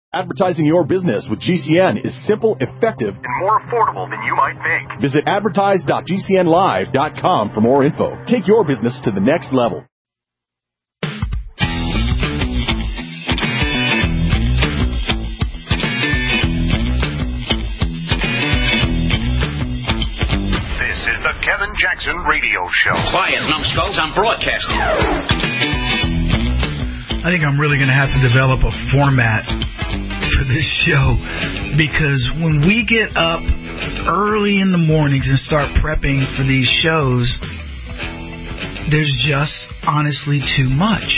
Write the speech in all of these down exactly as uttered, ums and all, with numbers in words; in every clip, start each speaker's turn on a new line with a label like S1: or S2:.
S1: Advertising your business with G C N is simple, effective,
S2: and more affordable than you might think.
S1: Visit advertise dot g c n live dot com for more info. Take your business to the next level.
S2: This is the Kevin Jackson Radio Show.
S3: Quiet, numbskulls, I'm broadcasting.
S4: I think I'm really going to have to develop a format for this show, because when we get up early in the mornings and start prepping for these shows, there's just honestly too much.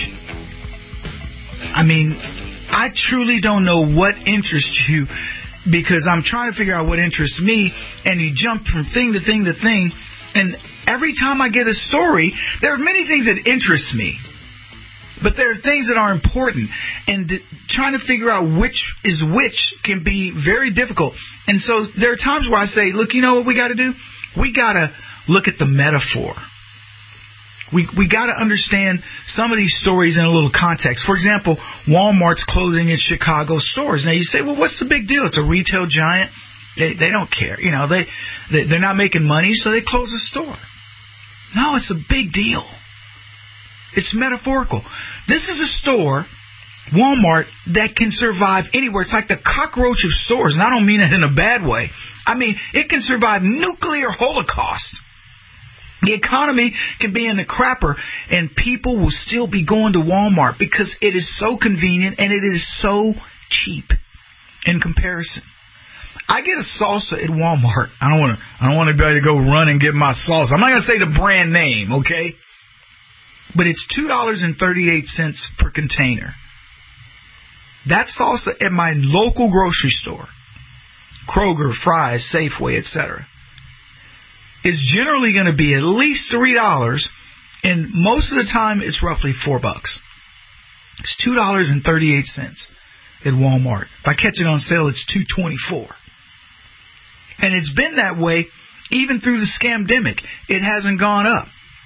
S4: I mean, I truly don't know what interests you, because I'm trying to figure out what interests me, and you jump from thing to thing to thing, and every time I get a story, there are many things that interest me. But there are things that are important, and trying to figure out which is which can be very difficult. And so there are times where I say, look, you know what we got to do? We got to look at the metaphor. We we got to understand some of these stories in a little context. For example, Walmart's closing its Chicago stores. Now you say, well, what's the big deal? It's a retail giant. They they don't care. You know, they, they they're not making money, so they close the store. No, it's a big deal. It's metaphorical. This is a store, Walmart, that can survive anywhere. It's like the cockroach of stores, and I don't mean it in a bad way. I mean, it can survive nuclear holocaust. The economy can be in the crapper, and people will still be going to Walmart because it is so convenient and it is so cheap in comparison. I get a salsa at Walmart. I don't want to. I don't want anybody to go run and get my salsa. I'm not going to say the brand name, okay? But it's two dollars and thirty-eight cents per container. That salsa at my local grocery store, Kroger, Fry's, Safeway, et cetera, is generally going to be at least three dollars, and most of the time it's roughly four bucks. It's two dollars and thirty-eight cents at Walmart. If I catch it on sale, it's two twenty-four. And it's been that way even through the scamdemic. It hasn't gone up.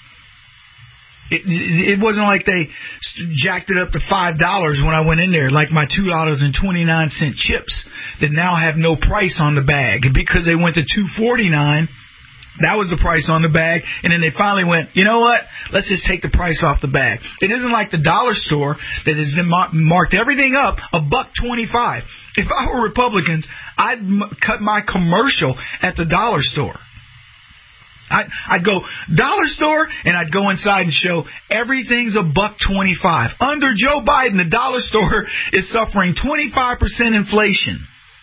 S4: It, it wasn't like they jacked it up to five dollars when I went in there, like my two dollars and twenty-nine cents chips that now have no price on the bag. Because they went to two forty-nine, that was the price on the bag, and then they finally went, you know what, let's just take the price off the bag. It isn't like the dollar store that has marked everything up a buck twenty-five. If I were Republicans, I'd cut my commercial at the dollar store. I'd, I'd go dollar store, and I'd go inside and show everything's a buck twenty-five. Under Joe Biden, the dollar store is suffering twenty-five percent inflation.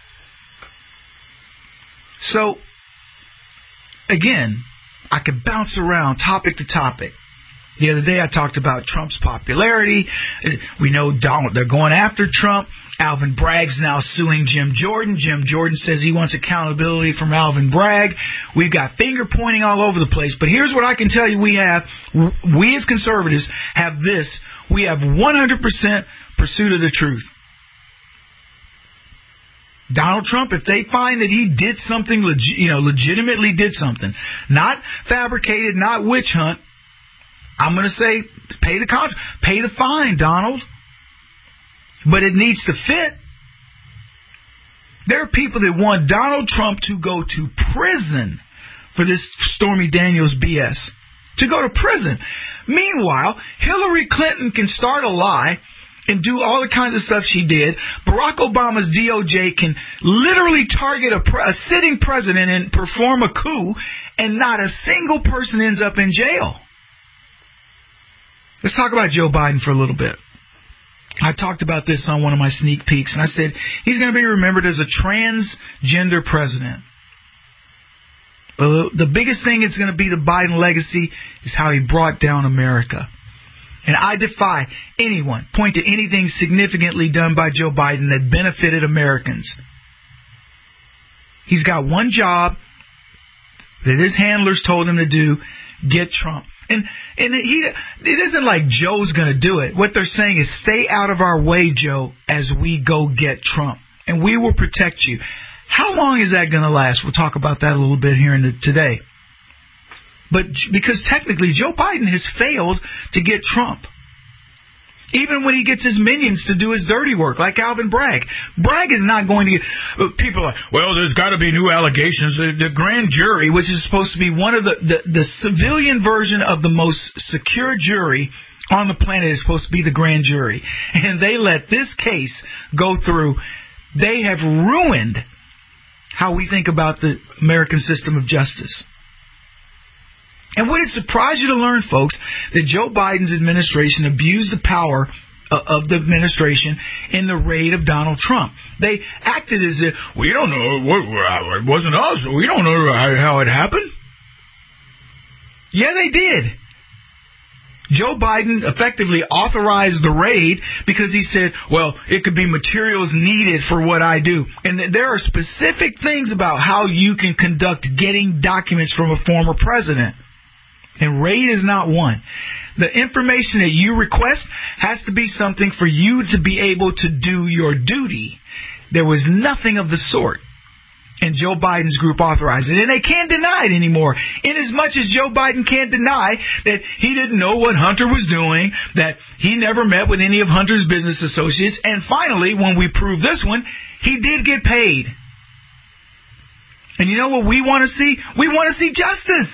S4: So, again, I could bounce around topic to topic. The other day I talked about Trump's popularity. We know Donald, they're going after Trump. Alvin Bragg's now suing Jim Jordan. Jim Jordan says he wants accountability from Alvin Bragg. We've got finger pointing all over the place. But here's what I can tell you we have. We as conservatives have this. We have one hundred percent pursuit of the truth. Donald Trump, if they find that he did something, legi- you know, legitimately did something, not fabricated, not witch hunt, I'm going to say, pay the cost, pay the fine, Donald. But it needs to fit. There are people that want Donald Trump to go to prison for this Stormy Daniels B S. To go to prison. Meanwhile, Hillary Clinton can start a lie and do all the kinds of stuff she did. Barack Obama's D O J can literally target a, pre- a sitting president and perform a coup, and not a single person ends up in jail. Let's talk about Joe Biden for a little bit. I talked about this on one of my sneak peeks, and I said he's going to be remembered as a transgender president. But the biggest thing that's going to be the Biden legacy is how he brought down America. And I defy anyone point to anything significantly done by Joe Biden that benefited Americans. He's got one job that his handlers told him to do: get Trump. And and he it isn't like Joe's going to do it. What they're saying is, stay out of our way, Joe, as we go get Trump, and we will protect you. How long is that going to last? We'll talk about that a little bit here in the, today. But because technically Joe Biden has failed to get Trump. Even when he gets his minions to do his dirty work, like Alvin Bragg. Bragg is not going to get... People are like, well, there's got to be new allegations. The, the grand jury, which is supposed to be one of the, the... The civilian version of the most secure jury on the planet is supposed to be the grand jury. And they let this case go through. They have ruined how we think about the American system of justice. And would it surprise you to learn, folks, that Joe Biden's administration abused the power of the administration in the raid of Donald Trump? They acted as if, we don't know, it wasn't us, we don't know how it happened. Yeah, they did. Joe Biden effectively authorized the raid because he said, well, it could be materials needed for what I do. And there are specific things about how you can conduct getting documents from a former president. And raid is not one. The information that you request has to be something for you to be able to do your duty. There was nothing of the sort. And Joe Biden's group authorized it. And they can't deny it anymore. In as much as Joe Biden can't deny that he didn't know what Hunter was doing, that he never met with any of Hunter's business associates. And finally, when we prove this one, he did get paid. And you know what we want to see? We want to see justice.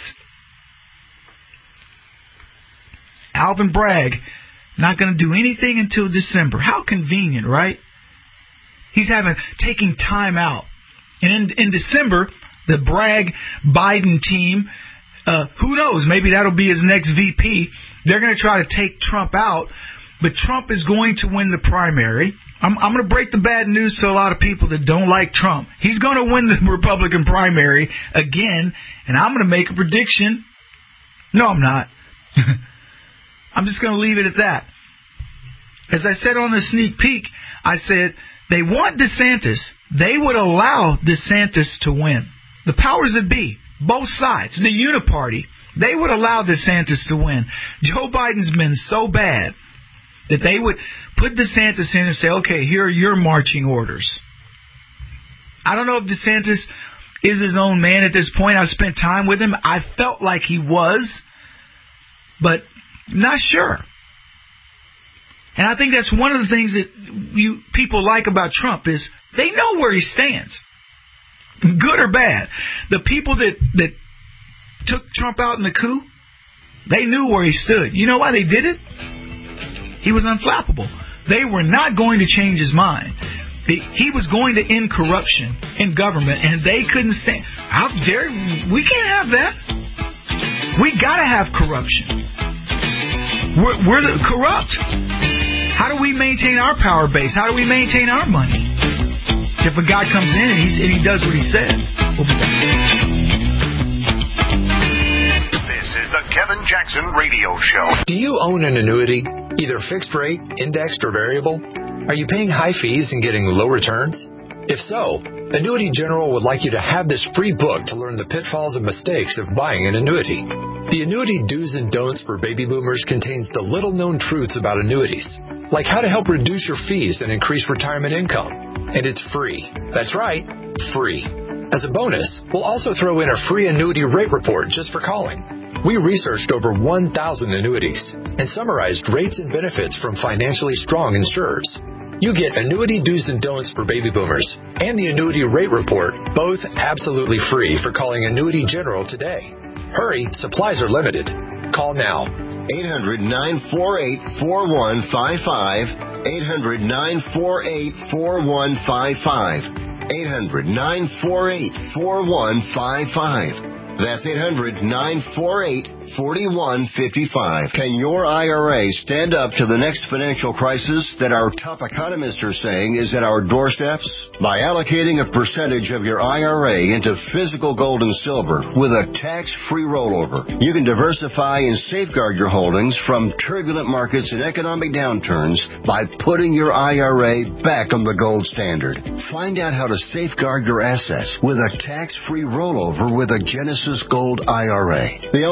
S4: Alvin Bragg, not going to do anything until December. How convenient, right? He's having taking time out. And in, in December, the Bragg Biden team, uh, who knows, maybe that'll be his next V P. They're going to try to take Trump out, but Trump is going to win the primary. I'm, I'm going to break the bad news to a lot of people that don't like Trump. He's going to win the Republican primary again, and I'm going to make a prediction. No, I'm not. I'm just going to leave it at that. As I said on the sneak peek, I said they want DeSantis. They would allow DeSantis to win. The powers that be, both sides, the uniparty, they would allow DeSantis to win. Joe Biden's been so bad that they would put DeSantis in and say, okay, here are your marching orders. I don't know if DeSantis is his own man at this point. I've spent time with him. I felt like he was, but not sure. And I think that's one of the things that you people like about Trump is they know where he stands, good or bad. The people that, that took Trump out in the coup, they knew where he stood. You know why they did it? He was unflappable. They were not going to change his mind. He was going to end corruption in government, and they couldn't stand. How dare we can't have that. We got to have corruption. We're, we're the corrupt. How do we maintain our power base? How do we maintain our money? If a guy comes in and, he's, and he does what he says, we'll be back.
S2: This is the Kevin Jackson Radio Show.
S5: Do you own an annuity, either fixed rate, indexed, or variable? Are you paying high fees and getting low returns? If so, Annuity General would like you to have this free book to learn the pitfalls and mistakes of buying an annuity. The Annuity Do's and Don'ts for Baby Boomers contains the little-known truths about annuities, like how to help reduce your fees and increase retirement income. And it's free. That's right, free. As a bonus, we'll also throw in a free annuity rate report just for calling. We researched over one thousand annuities and summarized rates and benefits from financially strong insurers. You get Annuity Do's and Don'ts for Baby Boomers and the Annuity Rate Report, both absolutely free for calling Annuity General today. Hurry, supplies are limited. Call now.
S6: eight hundred, nine four eight, four one five five. eight hundred, nine four eight, four one five five. eight hundred, nine four eight, four one five five. That's eight hundred, nine four eight, four one five five. Can your I R A stand up to the next financial crisis that our top economists are saying is at our doorsteps? By allocating a percentage of your I R A into physical gold and silver with a tax-free rollover, you can diversify and safeguard your holdings from turbulent markets and economic downturns by putting your I R A back on the gold standard. Find out how to safeguard your assets with a tax-free rollover with a Genesis Gold I R A, the only I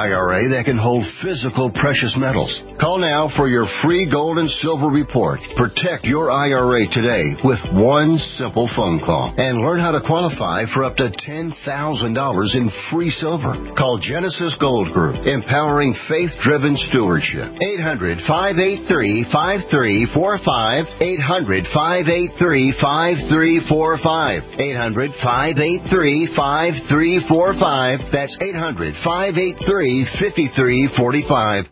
S6: I R A that can hold physical precious metals. Call now for your free gold and silver report. Protect your I R A today with one simple phone call and learn how to qualify for up to ten thousand dollars in free silver. Call Genesis Gold Group, empowering faith-driven stewardship. eight hundred, five eight three, five three four five. eight hundred, five eight three, five three four five. eight hundred, five eight three, five three four five. That's eight hundred, five eight three, five three four five.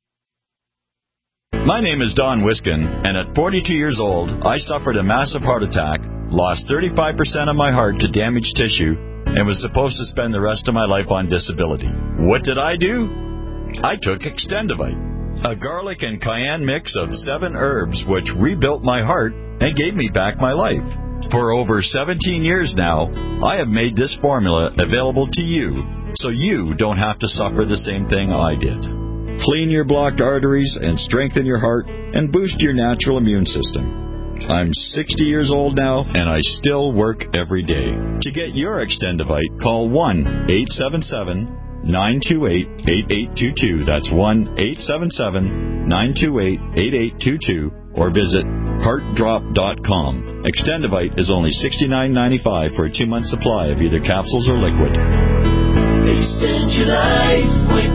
S7: My name is Don Wiskin, and at forty-two years old, I suffered a massive heart attack, lost thirty-five percent of my heart to damaged tissue, and was supposed to spend the rest of my life on disability. What did I do? I took Extendivite, a garlic and cayenne mix of seven herbs which rebuilt my heart and gave me back my life. For over seventeen years now, I have made this formula available to you, so you don't have to suffer the same thing I did. Clean your blocked arteries and strengthen your heart and boost your natural immune system. I'm sixty years old now, and I still work every day. To get your Extendivite, call one eight seven seven, nine two eight, eight eight two two. That's one eight seven seven, nine two eight, eight eight two two, or visit heart drop dot com. Extendivite is only sixty-nine ninety-five for a two-month supply of either capsules or liquid.
S8: Extend your life with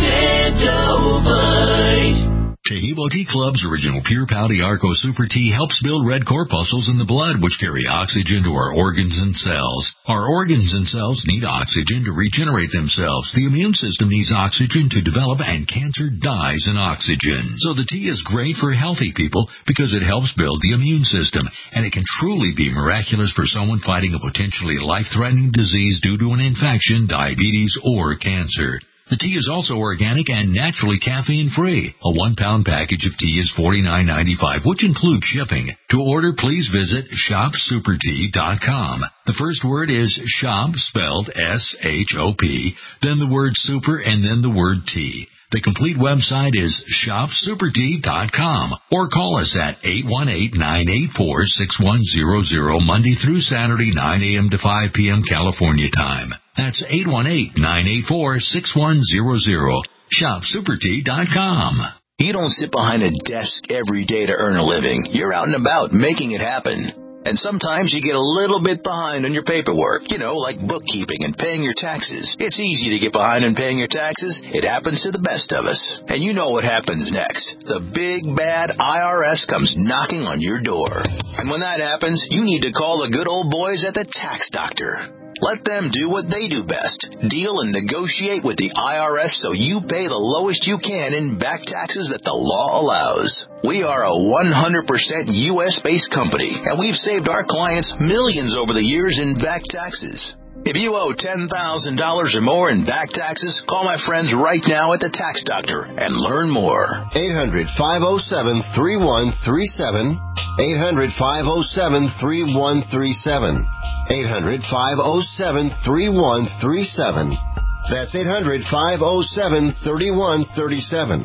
S8: Extendivite.
S9: Taheebo Tea Club's original Pure Pouty Arco Super Tea helps build red corpuscles in the blood, which carry oxygen to our organs and cells. Our organs and cells need oxygen to regenerate themselves. The immune system needs oxygen to develop, and cancer dies in oxygen. So the tea is great for healthy people because it helps build the immune system, and it can truly be miraculous for someone fighting a potentially life-threatening disease due to an infection, diabetes, or cancer. The tea is also organic and naturally caffeine-free. A one-pound package of tea is forty-nine ninety-five, which includes shipping. To order, please visit shop super tea dot com. The first word is shop, spelled S H O P, then the word super, and then the word tea. The complete website is shop super tea dot com, or call us at eight one eight, nine eight four, six one zero zero Monday through Saturday, nine a.m. to five p.m. California time. That's eight one eight, nine eight four, six one zero zero. shop super tea dot com.
S3: You don't sit behind a desk every day to earn a living. You're out and about making it happen. And sometimes you get a little bit behind on your paperwork, you know, like bookkeeping and paying your taxes. It's easy to get behind on paying your taxes. It happens to the best of us. And you know what happens next. The big, bad I R S comes knocking on your door. And when that happens, you need to call the good old boys at the Tax Doctor. Let them do what they do best. Deal and negotiate with the I R S so you pay the lowest you can in back taxes that the law allows. We are a one hundred percent U S-based company, and we've saved our clients millions over the years in back taxes. If you owe ten thousand dollars or more in back taxes, call my friends right now at the Tax Doctor and learn more.
S6: eight hundred, five oh seven, three one three seven. eight hundred, five oh seven, three one three seven. eight hundred, five oh seven, three one three seven. That's eight hundred, five oh seven, three one three seven.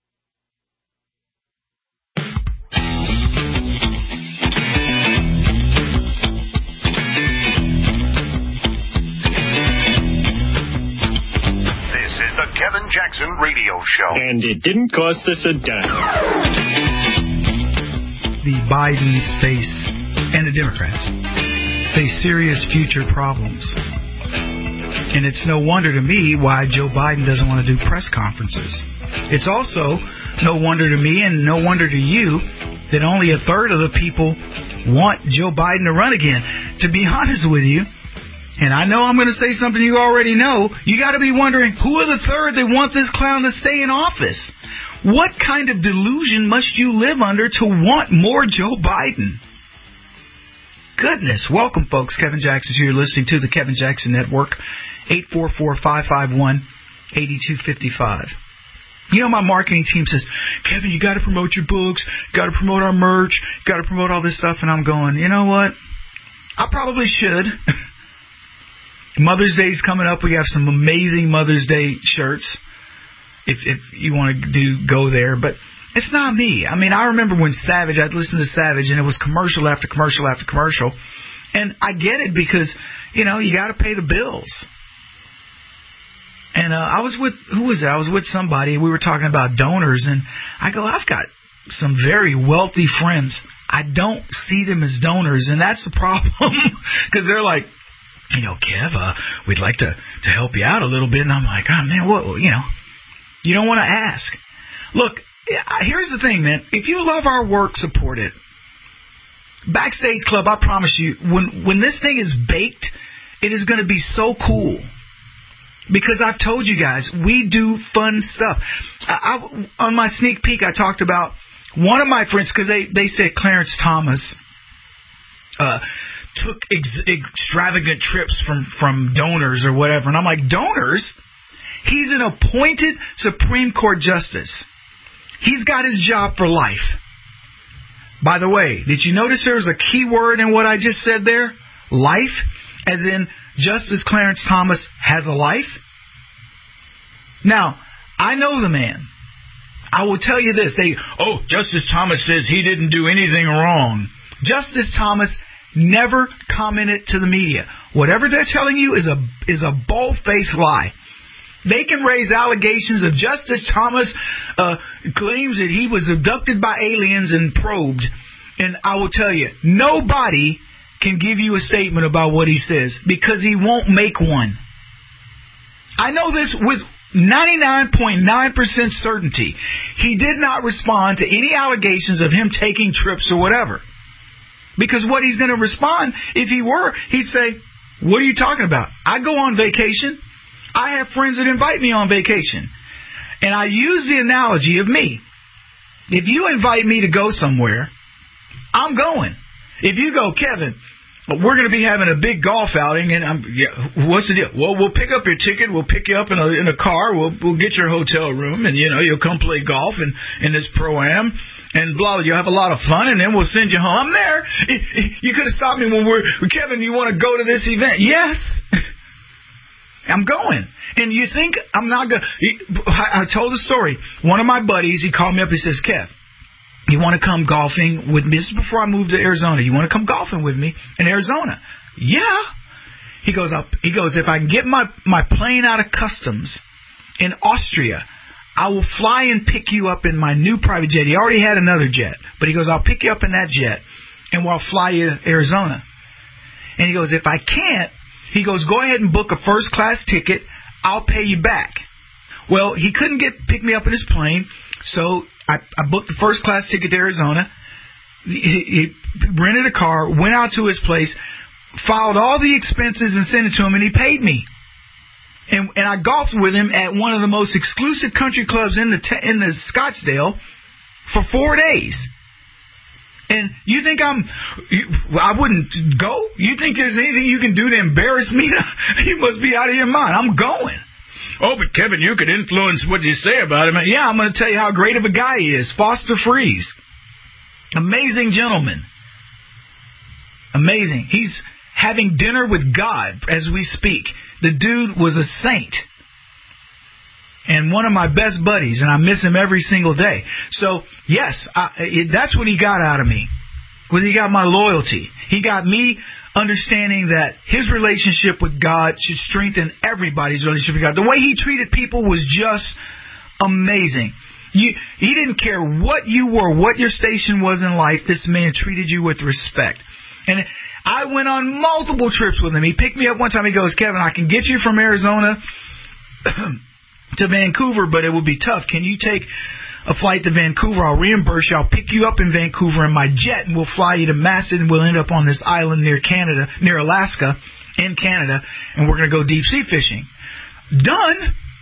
S2: Kevin Jackson Radio Show.
S10: And it didn't cost us a dime.
S4: The Bidens face, and the Democrats, face serious future problems. And it's no wonder to me why Joe Biden doesn't want to do press conferences. It's also no wonder to me and no wonder to you that only a third of the people want Joe Biden to run again. To be honest with you, and I know I'm going to say something you already know, you got to be wondering, who are the third that want this clown to stay in office? What kind of delusion must you live under to want more Joe Biden? Goodness. Welcome, folks. Kevin Jackson here. You're listening to the Kevin Jackson Network, eight four four, five five one, eight two five five. You know, my marketing team says, Kevin, you got to promote your books, got to promote our merch, got to promote all this stuff. And I'm going, you know what? I probably should. Mother's Day is coming up. We have some amazing Mother's Day shirts if if you want to do go there. But it's not me. I mean, I remember when Savage, I'd listen to Savage, and it was commercial after commercial after commercial. And I get it because, you know, you got to pay the bills. And uh, I was with, who was it? I was with somebody. We were talking about donors, and I go, I've got some very wealthy friends. I don't see them as donors, and that's the problem. Because they're like, you know, Kev, uh, we'd like to, to help you out a little bit. And I'm like, oh, man, what, you know, you don't want to ask. Look, here's the thing, man. If you love our work, support it. Backstage Club, I promise you, when when this thing is baked, it is going to be so cool. Because I've told you guys, we do fun stuff. I, I, on my sneak peek, I talked about one of my friends, because they, they said Clarence Thomas uh, took ex- extravagant trips from, from donors or whatever. And I'm like, donors? He's an appointed Supreme Court justice. He's got his job for life. By the way, did you notice there was a key word in what I just said there? Life, as in Justice Clarence Thomas has a life. Now, I know the man. I will tell you this. They, oh, Justice Thomas says he didn't do anything wrong. Justice Thomas never commented to the media. Whatever they're telling you is a is a bold-faced lie. They can raise allegations of Justice Thomas uh, claims that he was abducted by aliens and probed. And I will tell you, nobody can give you a statement about what he says because he won't make one. I know this with ninety-nine point nine percent certainty. He did not respond to any allegations of him taking trips or whatever. Because what he's going to respond, if he were, he'd say, what are you talking about? I go on vacation. I have friends that invite me on vacation. And I use the analogy of me. If you invite me to go somewhere, I'm going. If you go, Kevin, we're going to be having a big golf outing, and I'm, yeah, what's the deal? Well, we'll pick up your ticket. We'll pick you up in a in a car. We'll we'll get your hotel room, and you know you'll come play golf in in this pro-am, and blah. You'll have a lot of fun, and then we'll send you home. I'm there. You could have stopped me when we're Kevin. You want to go to this event? Yes. I'm going. And you think I'm not going to... I told the story. One of my buddies, he called me up. He says, Kev, you want to come golfing with me? This is before I moved to Arizona. You want to come golfing with me in Arizona? Yeah. He goes, up. He goes, if I can get my, my plane out of customs in Austria, I will fly and pick you up in my new private jet. He already had another jet. But he goes, I'll pick you up in that jet, and we'll fly you to Arizona. And he goes, if I can't, he goes, go ahead and book a first-class ticket. I'll pay you back. Well, he couldn't get pick me up in his plane, so I, I booked the first-class ticket to Arizona. He, he rented a car, went out to his place, filed all the expenses and sent it to him, and he paid me. And, and I golfed with him at one of the most exclusive country clubs in the te- in the Scottsdale for four days. And you think I'm, I wouldn't go? You think there's anything you can do to embarrass me? You must be out of your mind. I'm going. Oh, but Kevin, you could influence what you say about him. Yeah, I'm going to tell you how great of a guy he is. Foster Freeze. Amazing gentleman. Amazing. He's having dinner with God as we speak. The dude was a saint. And one of my best buddies, and I miss him every single day. So, yes, I, it, that's what he got out of me, was he got my loyalty. He got me understanding that his relationship with God should strengthen everybody's relationship with God. The way he treated people was just amazing. You, he didn't care what you were, what your station was in life. This man treated you with respect. And I went on multiple trips with him. He picked me up one time. He goes, Kevin, I can get you from Arizona to Vancouver, but it would be tough. Can you take a flight to Vancouver? I'll reimburse you. I'll pick you up in Vancouver in my jet, and we'll fly you to Masset, and we'll end up on this island near Canada, near Alaska, in Canada, and we're going to go deep sea fishing. Done.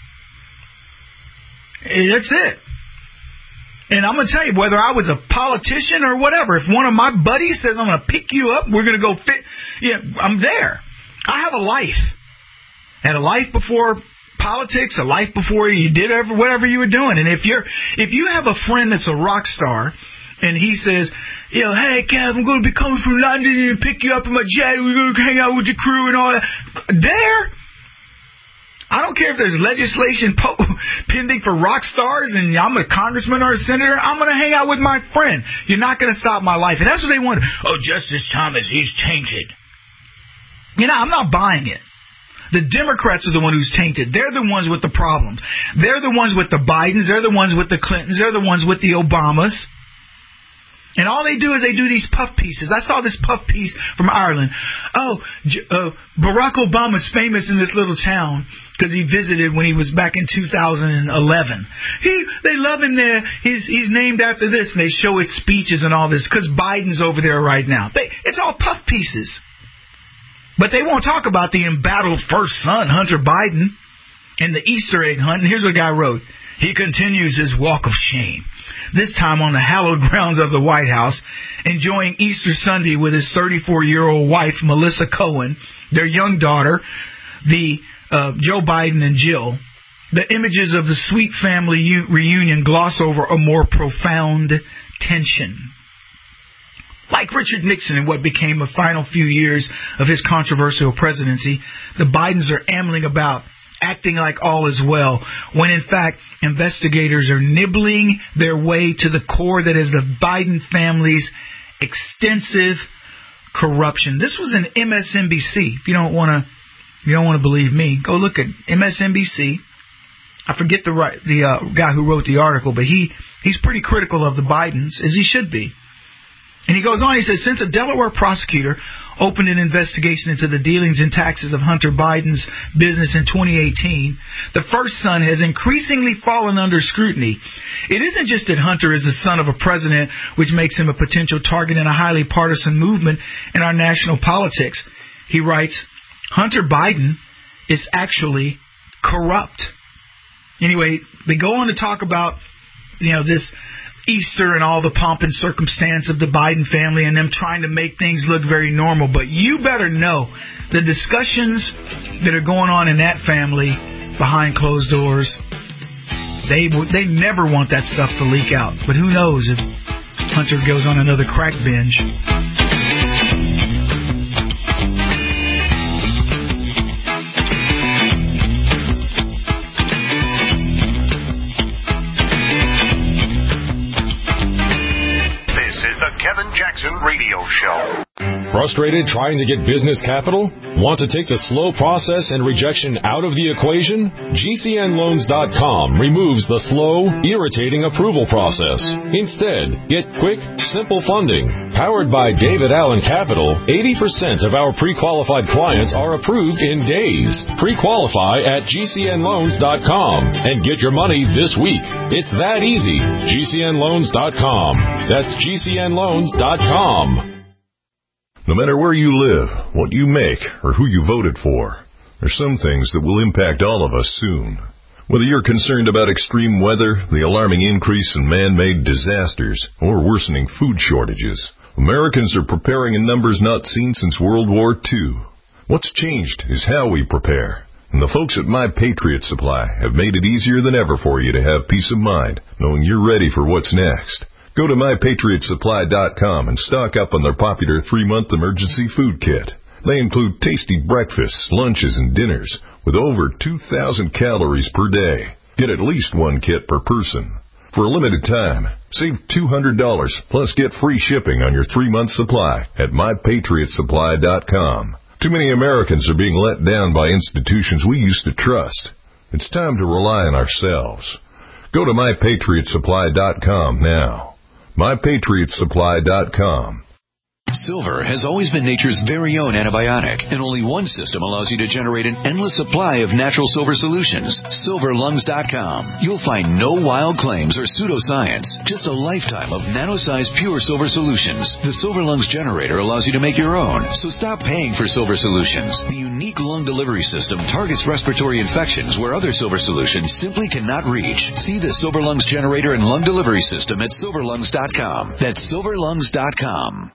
S4: That's it. And I'm going to tell you, whether I was a politician or whatever, if one of my buddies says, I'm going to pick you up, we're going to go fit, yeah, I'm there. I have a life. I had a life before politics, a life before you did ever, whatever you were doing. And if you're, if you have a friend that's a rock star, and he says, you know, hey, Kev, I'm going to be coming from London and pick you up in my jet, we're going to hang out with your crew and all that. There, I don't care if there's legislation po- pending for rock stars and I'm a congressman or a senator, I'm going to hang out with my friend. You're not going to stop my life. And that's what they want. Oh, Justice Thomas, he's tainted. You know, I'm not buying it. The Democrats are the one who's tainted. They're the ones with the problems. They're the ones with the Bidens. They're the ones with the Clintons. They're the ones with the Obamas. And all they do is they do these puff pieces. I saw this puff piece from Ireland. Oh, uh, Barack Obama's famous in this little town because he visited when he was back in two thousand eleven. He, they love him there. He's he's named after this, and they show his speeches and all this because Biden's over there right now. They, it's all puff pieces. But they won't talk about the embattled first son, Hunter Biden, and the Easter egg hunt. And here's what the guy wrote. He continues his walk of shame, this time on the hallowed grounds of the White House, enjoying Easter Sunday with his thirty-four-year-old wife, Melissa Cohen, their young daughter, the uh, Joe Biden and Jill. The images of the sweet family u- reunion gloss over a more profound tension. Like Richard Nixon in what became the final few years of his controversial presidency, the Bidens are ambling about, acting like all is well, when in fact investigators are nibbling their way to the core that is the Biden family's extensive corruption. This was an M S N B C. If you don't want to, you don't want to believe me, go look at M S N B C. I forget the right, the uh, guy who wrote the article, but he he's pretty critical of the Bidens, as he should be. And he goes on, he says, since a Delaware prosecutor opened an investigation into the dealings and taxes of Hunter Biden's business in twenty eighteen, the first son has increasingly fallen under scrutiny. It isn't just that Hunter is the son of a president, which makes him a potential target in a highly partisan movement in our national politics. He writes, Hunter Biden is actually corrupt. Anyway, they go on to talk about, you know, this Easter and all the pomp and circumstance of the Biden family and them trying to make things look very normal. But you better know the discussions that are going on in that family behind closed doors, they they never want that stuff to leak out. But who knows if Hunter goes on another crack binge.
S2: Kevin Jackson Radio Show.
S11: Frustrated trying to get business capital? Want to take the slow process and rejection out of the equation? G C N loans dot com removes the slow, irritating approval process. Instead, get quick, simple funding. Powered by David Allen Capital, eighty percent of our pre-qualified clients are approved in days. Pre-qualify at G C N loans dot com and get your money this week. It's that easy. G C N loans dot com. That's G C N loans dot com.
S12: No matter where you live, what you make, or who you voted for, there's some things that will impact all of us soon. Whether you're concerned about extreme weather, the alarming increase in man-made disasters, or worsening food shortages, Americans are preparing in numbers not seen since World War Two. What's changed is how we prepare. And the folks at My Patriot Supply have made it easier than ever for you to have peace of mind, knowing you're ready for what's next. Go to my patriot supply dot com and stock up on their popular three-month emergency food kit. They include tasty breakfasts, lunches, and dinners with over two thousand calories per day. Get at least one kit per person. For a limited time, save two hundred dollars plus get free shipping on your three-month supply at my patriot supply dot com. Too many Americans are being let down by institutions we used to trust. It's time to rely on ourselves. Go to my patriot supply dot com now. my patriot supply dot com.
S3: Silver has always been nature's very own antibiotic, and only one system allows you to generate an endless supply of natural silver solutions. silver lungs dot com. You'll find no wild claims or pseudoscience, just a lifetime of nano-sized pure silver solutions. The Silver Lungs generator allows you to make your own, so stop paying for silver solutions. The unique lung delivery system targets respiratory infections where other silver solutions simply cannot reach. See the Silver Lungs generator and lung delivery system at silver lungs dot com. That's silver lungs dot com.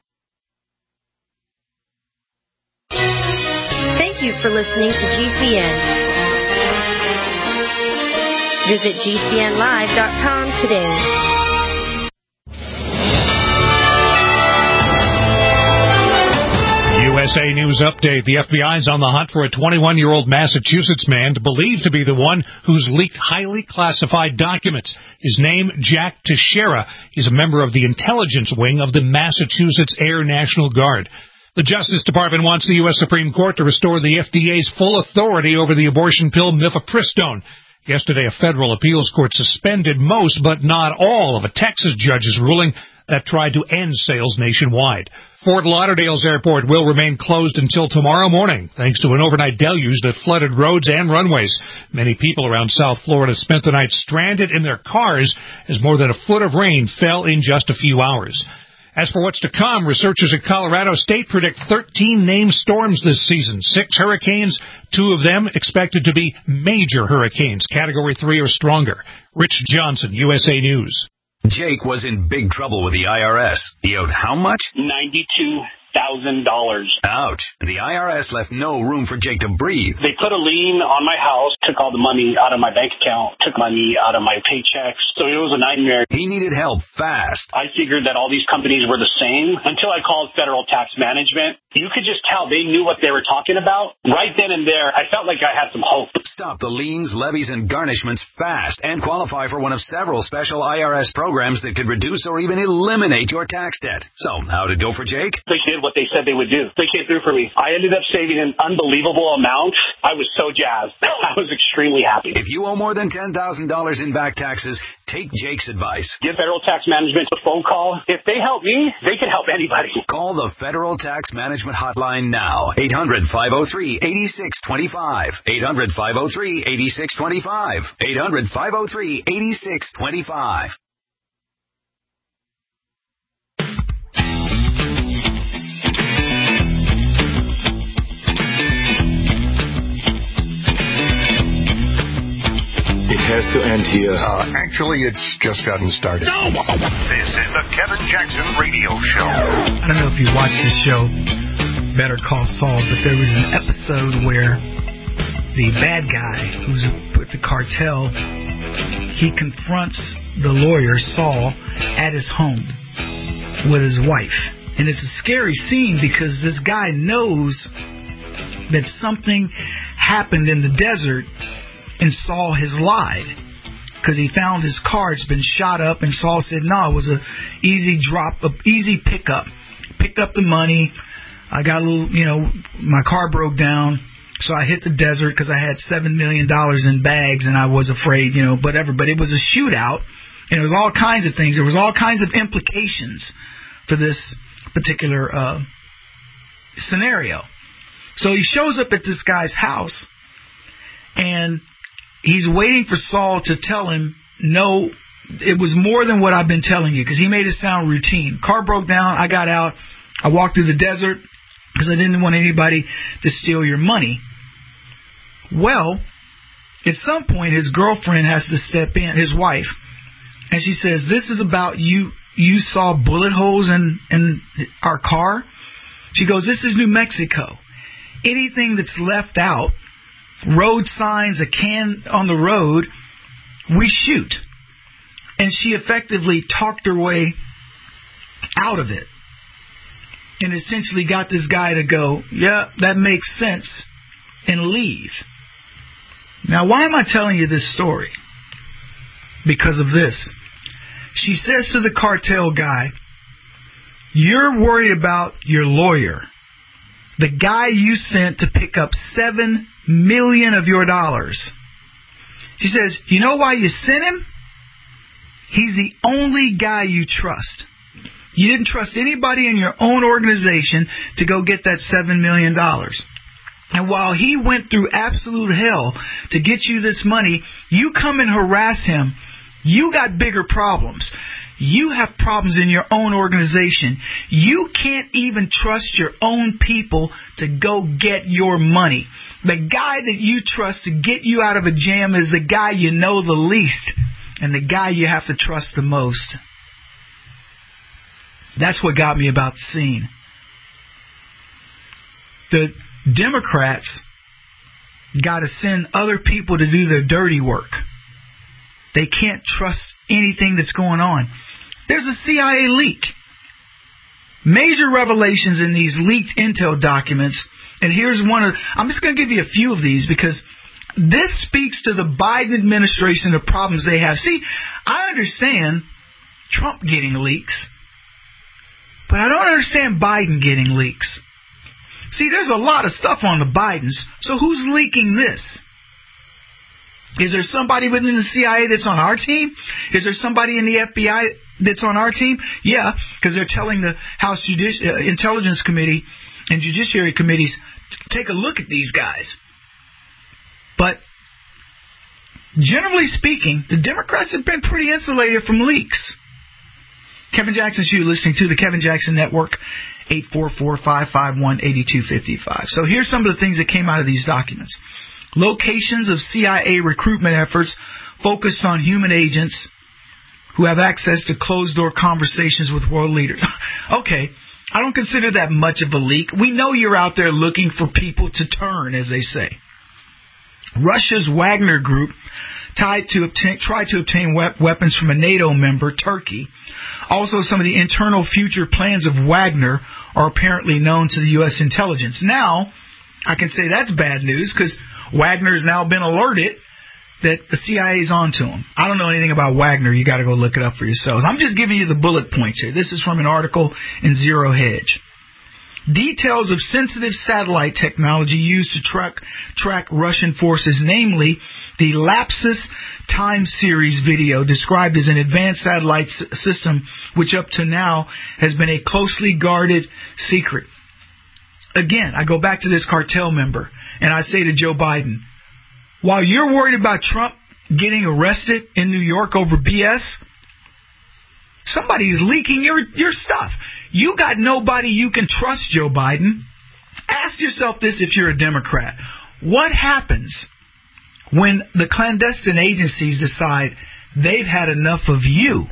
S13: Thank you for listening to G C N. Visit G C N live dot com today.
S14: U S A News Update. The F B I is on the hunt for a twenty-one-year-old Massachusetts man believed to be the one who's leaked highly classified documents. His name, Jack Teixeira. He's a member of the intelligence wing of the Massachusetts Air National Guard. The Justice Department wants the U S Supreme Court to restore the F D A's full authority over the abortion pill mifepristone. Yesterday, a federal appeals court suspended most, but not all, of a Texas judge's ruling that tried to end sales nationwide. Fort Lauderdale's airport will remain closed until tomorrow morning, thanks to an overnight deluge that flooded roads and runways. Many people around South Florida spent the night stranded in their cars as more than a foot of rain fell in just a few hours. As for what's to come, researchers at Colorado State predict thirteen named storms this season. Six hurricanes, two of them expected to be major hurricanes, Category three or stronger. Rich Johnson, U S A News.
S15: Jake was in big trouble with the I R S. He owed how much?
S16: ninety-two thousand dollars.
S15: Ouch. The I R S left no room for Jake to breathe.
S16: They put a lien on my house, took all the money out of my bank account, took money out of my paychecks. So it was a nightmare.
S15: He needed help fast.
S16: I figured that all these companies were the same until I called Federal Tax Management. You could just tell they knew what they were talking about. Right then and there, I felt like I had some hope.
S15: Stop the liens, levies, and garnishments fast and qualify for one of several special I R S programs that could reduce or even eliminate your tax debt. So, how'd it go for Jake?
S16: They did what they said they would do. They came through for me. I ended up saving an unbelievable amount. I was so jazzed. I was extremely happy.
S15: If you owe more than ten thousand dollars in back taxes, take Jake's advice.
S16: Give Federal Tax Management a phone call. If they help me, they can help anybody.
S15: Call the Federal Tax Management Hotline now. eight hundred, five oh three, eight six two five. eight hundred, five oh three, eight six two five. eight hundred, five oh three, eight six two five.
S17: It has to end here.
S18: Uh, actually, it's just gotten started.
S2: No! This is the Kevin Jackson Radio Show.
S4: I don't know if you watched the show Better Call Saul, but there was an episode where the bad guy who's with the cartel, he confronts the lawyer, Saul, at his home with his wife. And it's a scary scene because this guy knows that something happened in the desert and Saul has lied because he found his car. It's been shot up, and Saul said, no, it was a easy drop, a easy pickup. Picked up the money. I got a little, you know, my car broke down, so I hit the desert because I had seven million dollars in bags, and I was afraid, you know, whatever. But it was a shootout, and it was all kinds of things. There was all kinds of implications for this particular uh, scenario. So he shows up at this guy's house, and he's waiting for Saul to tell him, no, it was more than what I've been telling you, because he made it sound routine. Car broke down. I got out. I walked through the desert because I didn't want anybody to steal your money. Well, at some point, his girlfriend has to step in, his wife, and she says, this is about you. You saw bullet holes in, in our car. She goes, this is New Mexico. Anything that's left out, road signs, a can on the road, we shoot. And she effectively talked her way out of it and essentially got this guy to go, yeah, that makes sense, and leave. Now, why am I telling you this story? Because of this. She says to the cartel guy, you're worried about your lawyer, the guy you sent to pick up seven million of your dollars. She says, you know why you sent him? He's the only guy you trust. You didn't trust anybody in your own organization to go get that seven million dollars. And while he went through absolute hell to get you this money, you come and harass him. You got bigger problems. You have problems in your own organization. You can't even trust your own people to go get your money. The guy that you trust to get you out of a jam is the guy you know the least and the guy you have to trust the most. That's what got me about the scene. The Democrats got to send other people to do their dirty work. They can't trust anything that's going on. There's a C I A leak. Major revelations in these leaked intel documents. And here's one of, I'm just going to give you a few of these because this speaks to the Biden administration, the problems they have. See, I understand Trump getting leaks, but I don't understand Biden getting leaks. See, there's a lot of stuff on the Bidens, so who's leaking this? Is there somebody within the C I A that's on our team? Is there somebody in the F B I that's on our team? Yeah, because they're telling the House Judici- uh, Intelligence Committee and Judiciary Committees to take a look at these guys. But generally speaking, the Democrats have been pretty insulated from leaks. Kevin Jackson Show, listening to the Kevin Jackson Network, eight four four, five five one, eight two five five. So here's some of the things that came out of these documents. Locations of C I A recruitment efforts focused on human agents who have access to closed-door conversations with world leaders. Okay, I don't consider that much of a leak. We know you're out there looking for people to turn, as they say. Russia's Wagner Group tried to obtain, tried to obtain we- weapons from a NATO member, Turkey. Also, some of the internal future plans of Wagner are apparently known to the U S intelligence. Now, I can say that's bad news because Wagner's now been alerted that the C I A is onto him. I don't know anything about Wagner. You got to go look it up for yourselves. I'm just giving you the bullet points here. This is from an article in Zero Hedge. Details of sensitive satellite technology used to track, track Russian forces, namely the Lapsus time series video described as an advanced satellite s- system, which up to now has been a closely guarded secret. Again, I go back to this cartel member, and I say to Joe Biden, while you're worried about Trump getting arrested in New York over B S, somebody's leaking your, your stuff. You got nobody you can trust, Joe Biden. Ask yourself this if you're a Democrat. What happens when the clandestine agencies decide they've had enough of you?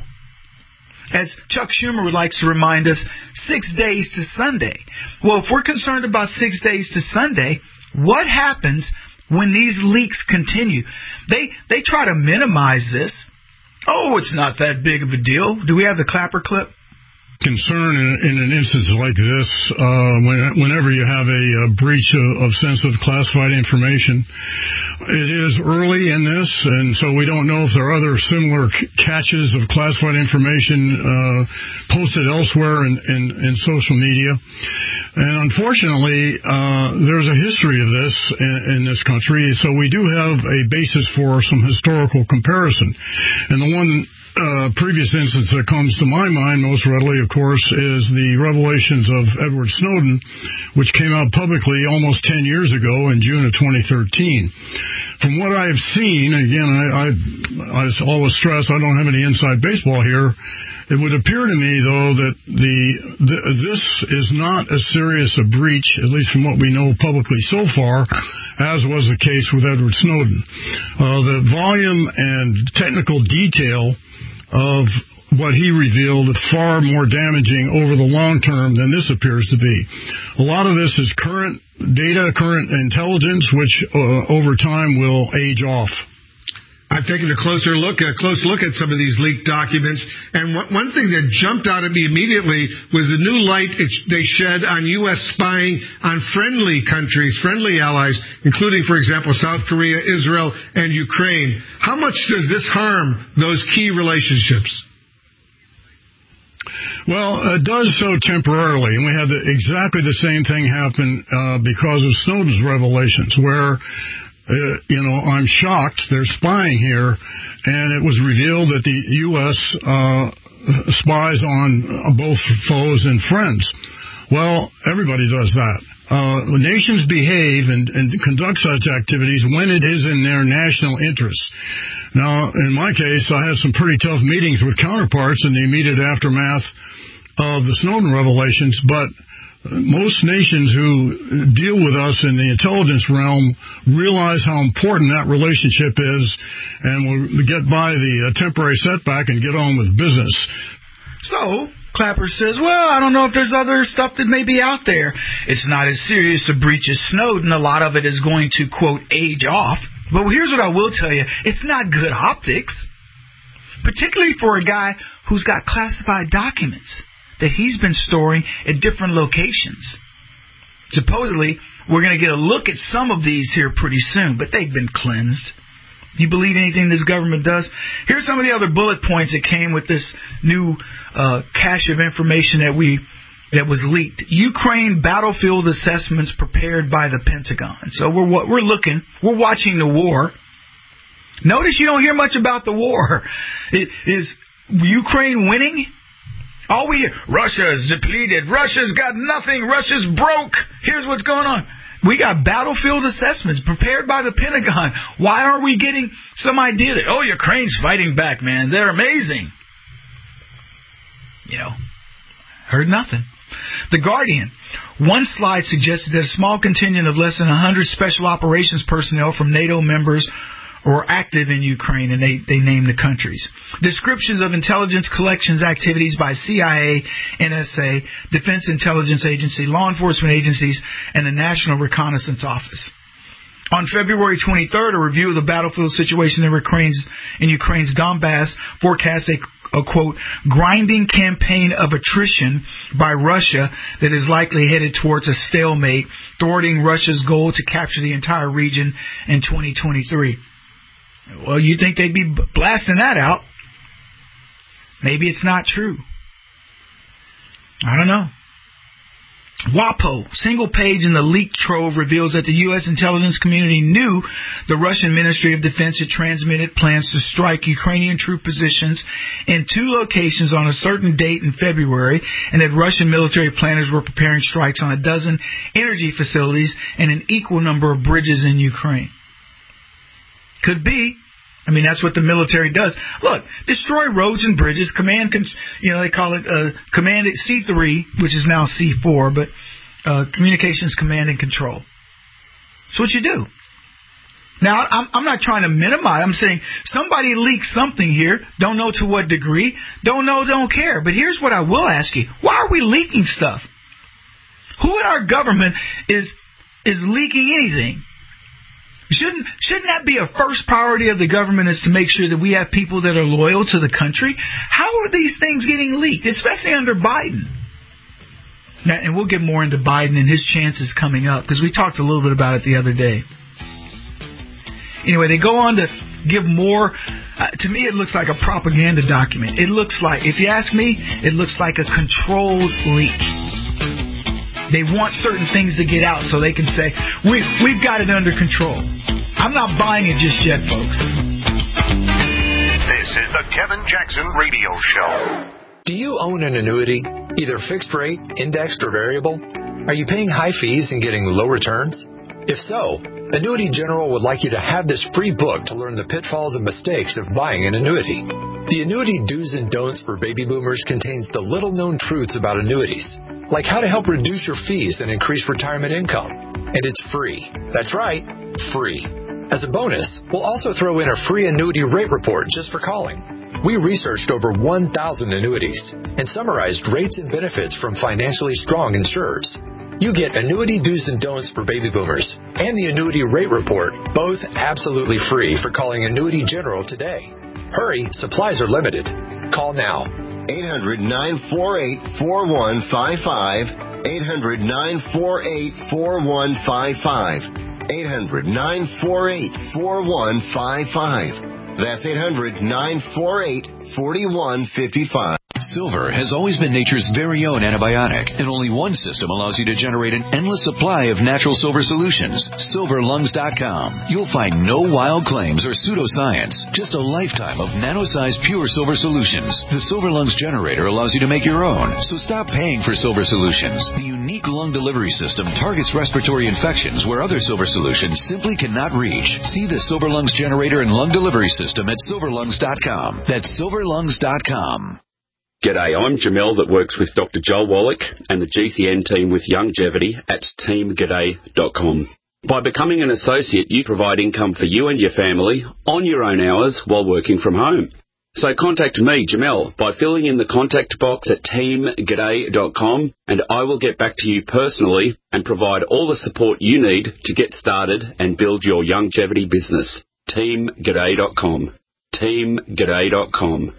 S4: As Chuck Schumer likes to remind us, six days to Sunday. Well, if we're concerned about six days to Sunday, what happens when these leaks continue? They they try to minimize this. Oh, it's not that big of a deal. Do we have the Clapper clip?
S19: Concern in, in an instance like this, uh, when, whenever you have a, a breach of, of sensitive classified information, it is early in this, and so we don't know if there are other similar c- catches of classified information uh, posted elsewhere in, in, in social media. And unfortunately, uh, there's a history of this in, in this country, so we do have a basis for some historical comparison. And the one Uh, previous instance that comes to my mind most readily, of course, is the revelations of Edward Snowden, which came out publicly almost ten years ago in June of twenty thirteen. From what I have seen, again, I, I, I always stress I don't have any inside baseball here. It would appear to me, though, that the, the this is not as serious a breach, at least from what we know publicly so far, as was the case with Edward Snowden. Uh, the volume and technical detail of what he revealed is far more damaging over the long term than this appears to be. A lot of this is current data, current intelligence, which uh, over time will age off.
S20: I've taken a closer look, a close look at some of these leaked documents, and one thing that jumped out at me immediately was the new light they shed on U S spying on friendly countries, friendly allies, including, for example, South Korea, Israel, and Ukraine. How much does this harm those key relationships?
S19: Well, it does so temporarily, and we had the, exactly the same thing happen uh, because of Snowden's revelations, where Uh, you know, I'm shocked. They're spying here, and it was revealed that the U S uh, spies on both foes and friends. Well, everybody does that. Uh, nations behave and, and conduct such activities when it is in their national interests. Now, in my case, I had some pretty tough meetings with counterparts in the immediate aftermath of the Snowden revelations, but most nations who deal with us in the intelligence realm realize how important that relationship is and will get by the uh, temporary setback and get on with business.
S4: So, Clapper says, well, I don't know if there's other stuff that may be out there. It's not as serious a breach as Snowden. A lot of it is going to, quote, age off. But here's what I will tell you. It's not good optics, particularly for a guy who's got classified documents that he's been storing at different locations. Supposedly, we're going to get a look at some of these here pretty soon, but they've been cleansed. You believe anything this government does? Here's some of the other bullet points that came with this new uh, cache of information that we that was leaked. Ukraine battlefield assessments prepared by the Pentagon. So we're we're looking, we're watching the war. Notice you don't hear much about the war. It, is Ukraine winning? All we hear, Russia is depleted. Russia's got nothing. Russia's broke. Here's what's going on. We got battlefield assessments prepared by the Pentagon. Why aren't we getting some idea that, oh, Ukraine's fighting back, man. They're amazing. You know, heard nothing. The Guardian. One slide suggested that a small contingent of less than one hundred special operations personnel from NATO members were active in Ukraine, and they, they named the countries. Descriptions of intelligence collections activities by C I A, N S A, Defense Intelligence Agency, law enforcement agencies, and the National Reconnaissance Office. On February twenty-third, a review of the battlefield situation in Ukraine's, in Ukraine's Donbass forecast a a, quote, grinding campaign of attrition by Russia that is likely headed towards a stalemate, thwarting Russia's goal to capture the entire region in twenty twenty-three. Well, you'd think they'd be blasting that out. Maybe it's not true. I don't know. WAPO, single page in the leak trove, reveals that the U S intelligence community knew the Russian Ministry of Defense had transmitted plans to strike Ukrainian troop positions in two locations on a certain date in February, and that Russian military planners were preparing strikes on a dozen energy facilities and an equal number of bridges in Ukraine. Could be. I mean, that's what the military does. Look, destroy roads and bridges, command, you know, they call it uh, command C three, which is now C four, but uh, communications command and control. That's what you do. Now, I'm, I'm not trying to minimize. I'm saying somebody leaked something here. Don't know to what degree. Don't know, don't care. But here's what I will ask you. Why are we leaking stuff? Who in our government is is leaking anything? Shouldn't shouldn't that be a first priority of the government, is to make sure that we have people that are loyal to the country? How are these things getting leaked, especially under Biden? Now, and we'll get more into Biden and his chances coming up, because we talked a little bit about it the other day. Anyway, they go on to give more. Uh, to me, it looks like a propaganda document. It looks like, if you ask me, it looks like a controlled leak. They want certain things to get out so they can say, we, we've got it under control. I'm not buying it just yet, folks.
S2: This is the Kevin Jackson Radio Show.
S5: Do you own an annuity, either fixed rate, indexed, or variable? Are you paying high fees and getting low returns? If so, Annuity General would like you to have this free book to learn the pitfalls and mistakes of buying an annuity. The Annuity Do's and Don'ts for Baby Boomers contains the little-known truths about annuities, like how to help reduce your fees and increase retirement income. And it's free. That's right, free. As a bonus, we'll also throw in a free annuity rate report just for calling. We researched over one thousand annuities and summarized rates and benefits from financially strong insurers. You get Annuity Do's and Don'ts for Baby Boomers and the Annuity Rate Report, both absolutely free, for calling Annuity General today. Hurry, supplies are limited. Call now.
S6: eight hundred, nine four eight, four one five five. eight hundred, nine four eight, four one five five. eight hundred, nine four eight, four one five five. That's eight hundred, nine four eight, four one five five.
S3: Silver has always been nature's very own antibiotic, and only one system allows you to generate an endless supply of natural silver solutions. silver lungs dot com. You'll find no wild claims or pseudoscience, just a lifetime of nano-sized pure silver solutions. The Silver Lungs generator allows you to make your own, so stop paying for silver solutions. The unique lung delivery system targets respiratory infections where other silver solutions simply cannot reach. See the Silver Lungs generator and lung delivery system at silver lungs dot com. That's silver lungs dot com.
S21: G'day, I'm Jamel that works with Doctor Joel Wallach and the G C N team with Longevity at team g'day dot com. By becoming an associate, you provide income for you and your family on your own hours while working from home. So contact me, Jamel, by filling in the contact box at team g'day dot com, and I will get back to you personally and provide all the support you need to get started and build your longevity business. team g'day dot com. team g'day dot com.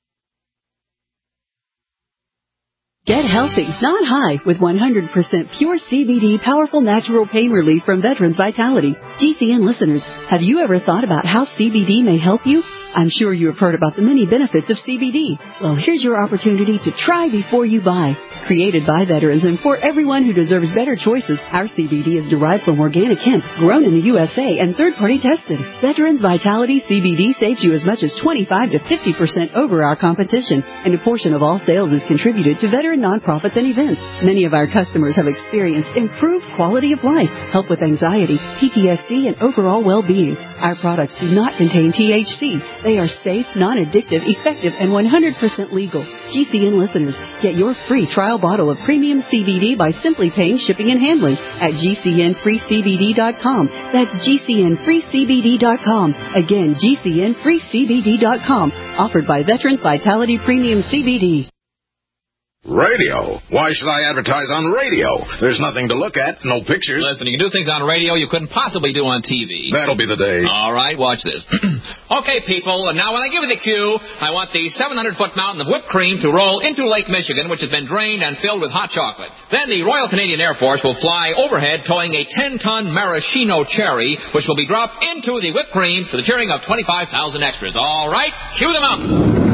S22: Get healthy, not high, with one hundred percent pure C B D powerful natural pain relief from Veterans Vitality. G C N listeners, have you ever thought about how C B D may help you? I'm sure you have heard about the many benefits of C B D. Well, here's your opportunity to try before you buy. Created by veterans and for everyone who deserves better choices, our C B D is derived from organic hemp, grown in the U S A and third-party tested. Veterans Vitality C B D saves you as much as twenty-five to fifty percent over our competition, and a portion of all sales is contributed to veteran nonprofits and events. Many of our customers have experienced improved quality of life, help with anxiety, P T S D, and overall well-being. Our products do not contain T H C. They are safe, non-addictive, effective, and one hundred percent legal. G C N listeners, get your free trial bottle of premium C B D by simply paying shipping and handling at G C N free C B D dot com. That's G C N free C B D dot com. Again, G C N free C B D dot com. Offered by Veterans Vitality Premium C B D.
S1: Radio? Why should I advertise on radio? There's nothing to look at, no pictures.
S7: Listen, you can do things on radio you couldn't possibly do on T V.
S1: That'll be the day.
S7: All right, watch this. Okay, people, and now when I give you the cue, I want the seven hundred foot mountain of whipped cream to roll into Lake Michigan, which has been drained and filled with hot chocolate. Then the Royal Canadian Air Force will fly overhead towing a ten ton maraschino cherry, which will be dropped into the whipped cream to the cheering of twenty-five thousand extras. All right, cue the mountain.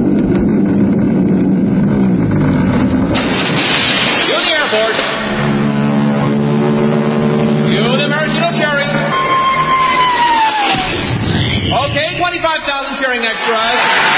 S7: Airport. You the maraschino cherry. Okay, twenty-five thousand cheering extras.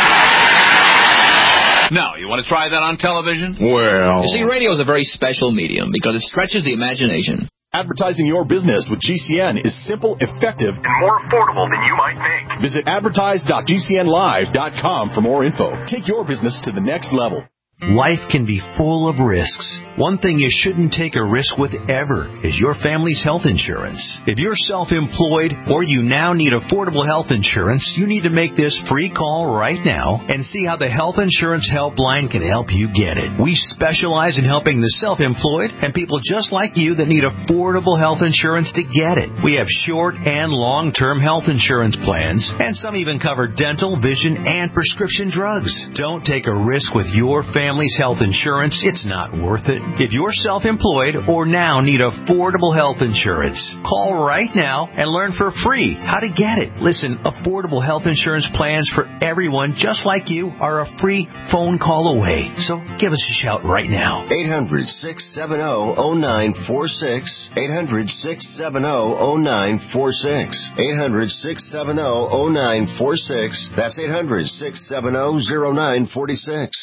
S7: Now, you want to try that on television?
S1: Well...
S7: You see, radio is a very special medium because it stretches the imagination.
S23: Advertising your business with G C N is simple, effective,
S2: and more affordable than you might think.
S23: Visit advertise dot G C N live dot com for more info. Take your business to the next level.
S3: Life can be full of risks. One thing you shouldn't take a risk with ever is your family's health insurance. If you're self-employed or you now need affordable health insurance, you need to make this free call right now and see how the Health Insurance Helpline can help you get it. We specialize in helping the self-employed and people just like you that need affordable health insurance to get it. We have short and long-term health insurance plans, and some even cover dental, vision, and prescription drugs. Don't take a risk with your family. Family's health insurance, it's not worth it. If you're self-employed or now need affordable health insurance, call right now and learn for free how to get it. Listen, affordable health insurance plans for everyone just like you are a free phone call away. So give us a shout right now.
S6: eight hundred, six seven zero, zero nine four six. eight hundred, six seven zero, zero nine four six. eight hundred, six seven zero, zero nine four six. That's eight hundred, six seven zero, zero nine four six.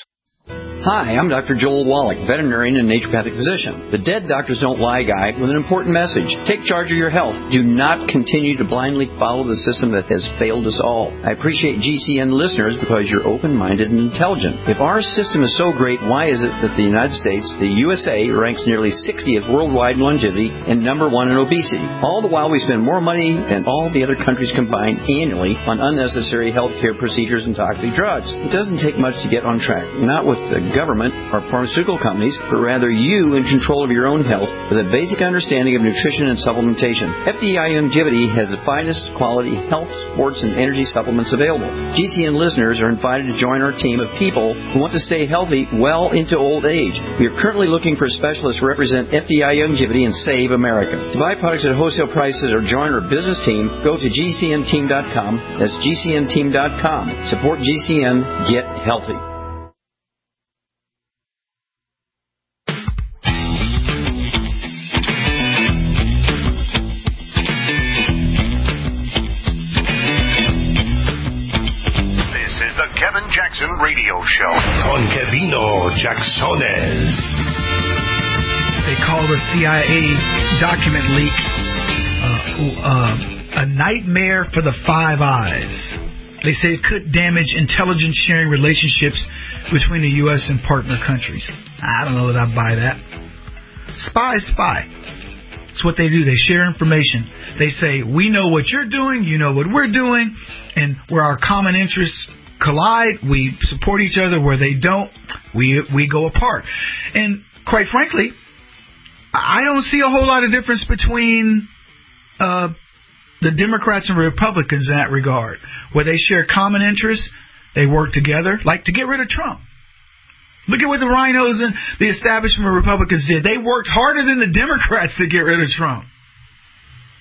S24: Hi, I'm Doctor Joel Wallach, veterinarian and naturopathic physician. The Dead Doctors Don't Lie guy with an important message. Take charge of your health. Do not continue to blindly follow the system that has failed us all. I appreciate G C N listeners because you're open-minded and intelligent. If our system is so great, why is it that the United States, the U S A, ranks nearly sixtieth worldwide in longevity and number one in obesity? All the while we spend more money than all the other countries combined annually on unnecessary health care procedures and toxic drugs. It doesn't take much to get on track. Not with the government or pharmaceutical companies, but rather you in control of your own health with a basic understanding of nutrition and supplementation. F D I Longevity has the finest quality health, sports, and energy supplements available. G C N listeners are invited to join our team of people who want to stay healthy well into old age. We are currently looking for specialists to represent F D I Longevity and Save America. To buy products at wholesale prices or join our business team, go to G C N team dot com. That's G C N team dot com. Support G C N. Get healthy.
S2: Kevin Jackson Radio Show.
S6: Con Kevino Jacksones.
S4: They call the C I A document leak uh, uh, a nightmare for the Five Eyes. They say it could damage intelligence sharing relationships between the U S and partner countries. I don't know that I buy that. Spy is spy. It's what they do. They share information. They say, we know what you're doing, you know what we're doing, and where our common interests collide, we support each other. Where they don't, we we go apart. And quite frankly, I don't see a whole lot of difference between uh, the Democrats and Republicans in that regard. Where they share common interests, they work together, like to get rid of Trump. Look at what the rhinos and the establishment Republicans did. They worked harder than the Democrats to get rid of Trump.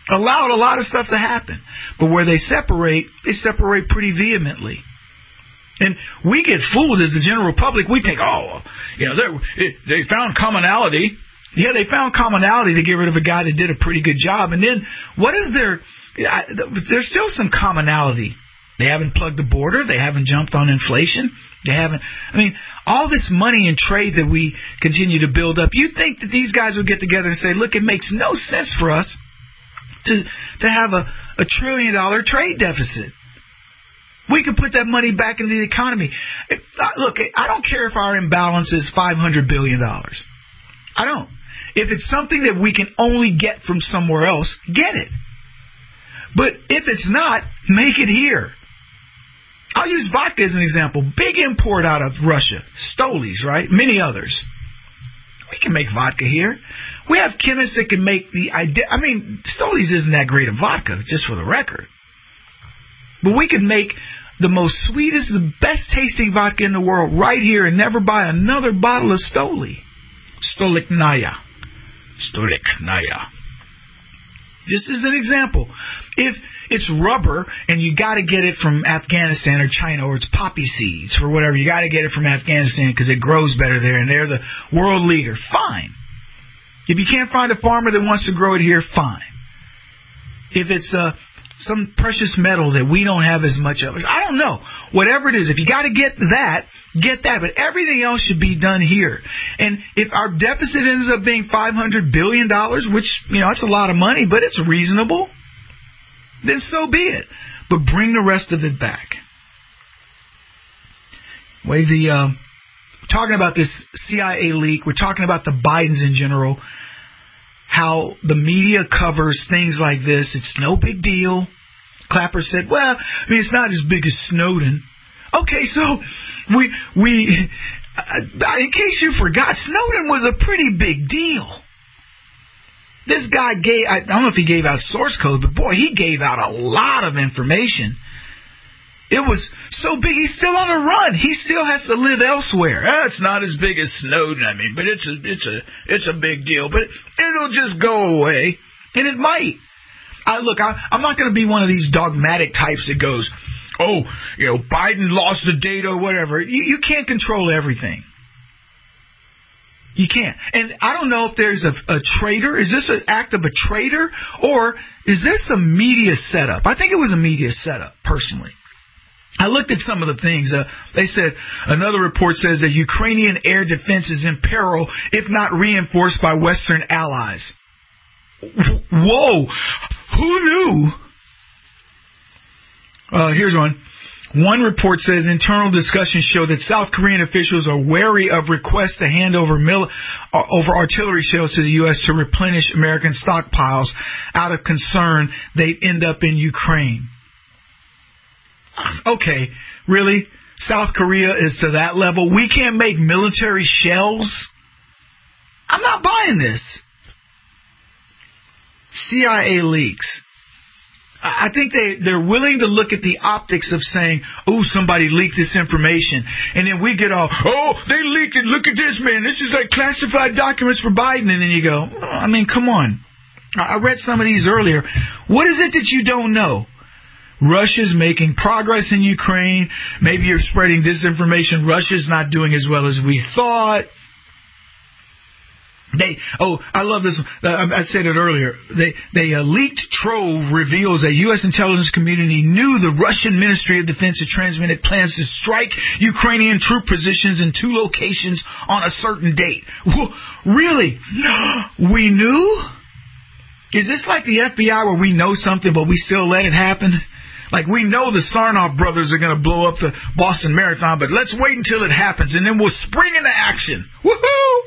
S4: allowed a lot of stuff to happen. But where they separate, they separate pretty vehemently. And we get fooled as the general public. We think, oh, you know, they found commonality. Yeah, they found commonality to get rid of a guy that did a pretty good job. And then what is there? There's still some commonality. They haven't plugged the border. They haven't jumped on inflation. They haven't. I mean, all this money and trade that we continue to build up, you'd think that these guys would get together and say, look, it makes no sense for us to to have a, a trillion dollar trade deficit. We could put that money back into the economy. Look, I don't care if our imbalance is five hundred billion dollars. I don't. If it's something that we can only get from somewhere else, get it. But if it's not, make it here. I'll use vodka as an example. Big import out of Russia. Stoli's, right? Many others. We can make vodka here. We have chemists that can make the idea. I mean, Stoli's isn't that great of vodka, just for the record. But we could make the most sweetest, the best tasting vodka in the world right here and never buy another bottle of Stoli. Stolichnaya. Stolichnaya. Just as an example. If it's rubber and you got to get it from Afghanistan or China, or it's poppy seeds or whatever, you got to get it from Afghanistan because it grows better there and they're the world leader, fine. If you can't find a farmer that wants to grow it here, fine. If it's uh, some precious metal that we don't have as much of, I don't know. Whatever it is, if you got to get that, get that. But everything else should be done here. And if our deficit ends up being five hundred billion dollars, which, you know, it's a lot of money, but it's reasonable, then so be it. But bring the rest of it back. Way the uh, talking about this C I A leak, we're talking about the Bidens in general, how the media covers things like this. It's no big deal. Clapper said, well, I mean, it's not as big as Snowden. Okay, so we, we, uh, in case you forgot, Snowden was a pretty big deal. This guy gave, I don't know if he gave out source code, but boy, he gave out a lot of information. It was so big, he's still on the run. He still has to live elsewhere. Eh, it's not as big as Snowden, I mean, but it's a, it's a, it's a big deal. But it'll just go away, and it might. I look, I, I'm not going to be one of these dogmatic types that goes, oh, you know, Biden lost the data or whatever. You, you can't control everything. You can't. And I don't know if there's a, a traitor. Is this an act of a traitor, or is this a media setup? I think it was a media setup, personally. I looked at some of the things. Uh, they said, another report says that Ukrainian air defense is in peril if not reinforced by Western allies. Whoa! Who knew? Uh, here's one. One report says internal discussions show that South Korean officials are wary of requests to hand over, mil- uh, over artillery shells to the U S to replenish American stockpiles out of concern they'd end up in Ukraine. Okay, really? South Korea is to that level? We can't make military shells? I'm not buying this. C I A leaks. I think they, they're willing to look at the optics of saying, oh, somebody leaked this information. And then we get all, oh, they leaked it. Look at this, man. This is like classified documents for Biden. And then you go, oh, I mean, come on. I read some of these earlier. What is it that you don't know? Russia's making progress in Ukraine. Maybe you're spreading disinformation. Russia's not doing as well as we thought. They oh, I love this. Uh, I said it earlier. They they uh, leaked trove reveals that U S intelligence community knew the Russian Ministry of Defense had transmitted plans to strike Ukrainian troop positions in two locations on a certain date. Really? We knew? Is this like the F B I where we know something but we still let it happen? Like, we know the Sarnoff brothers are going to blow up the Boston Marathon, but let's wait until it happens, and then we'll spring into action. Woohoo!